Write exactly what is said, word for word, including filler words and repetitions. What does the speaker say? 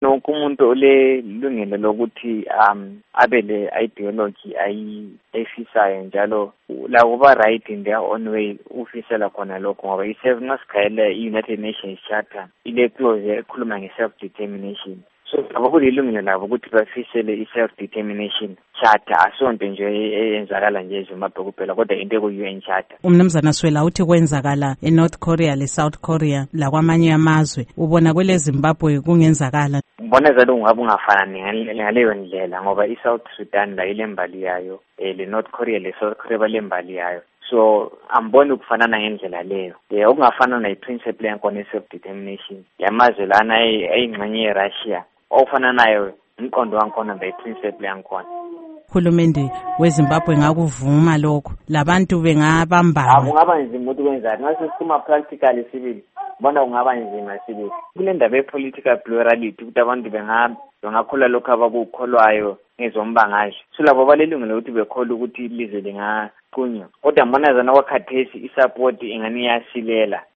wonke umuntu olelungelo lokuthi um abe le ideology ayifisayo njalo la kuba right in their own way ufisela khona lokho ngoba i-self nasikhayela i-United Nations Charter ile clause ekhuluma nge-self determination. So abakulilungelo labo ukuthi bafisele i-self determination charter asonto nje eyenzakala nje eZimbabwe kuphela kodwa into eku-U N Charter. Umnumzana Swela uthi kwenzakala eNorth Korea leSouth Korea la kwamanye amazwe ubona kwele Zimbabwe kungenzakala. Ngibona zalo ungabe ungafani ngaleyo ndlela ngoba iSouth Sudan la ilembali yayo eh le North Korea leSouth Korea balembali yayo. So amboni ukufanana ngendlela leyo. Eh okungafana na iprinciple yakhona self determination yamazwe lana ayingxenye yeRussia ofana nayo umqondo wankhona beprinciple yankhona. Uhulumende weZimbabwe ngakuvuma lokho labantu bengabambana. Akungaba nzima ukuthi kwenzani ngase sikhuma practically sibili bona kungaba nzima sibili kule ndaba yepolitical plurality ukuthi abantu bengabe bengakhula lokho abakukholwayo ngezombangazwe so labo balelungelo ukuthi bekhola ukuthi ilizwe lingaqunywa kodwa mbona zana wakhathesi isupport ingani yasilela